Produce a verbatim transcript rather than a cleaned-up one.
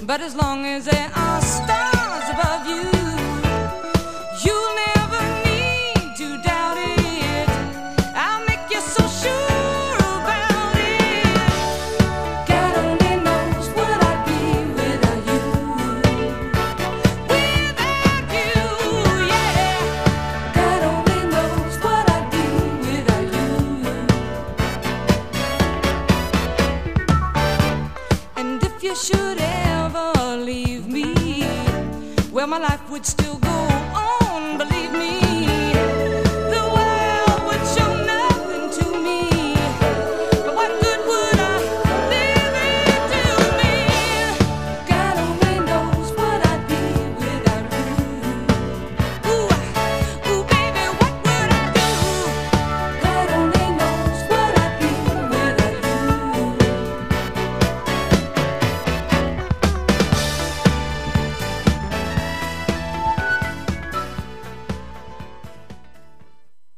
But as long as there are stars above you, you'll never need to doubt it. I'll make you so sure about it. God only knows what I'd be without you. Without you, yeah. God only knows what I'd be without you. And if you should ever leave me, well, my life would still go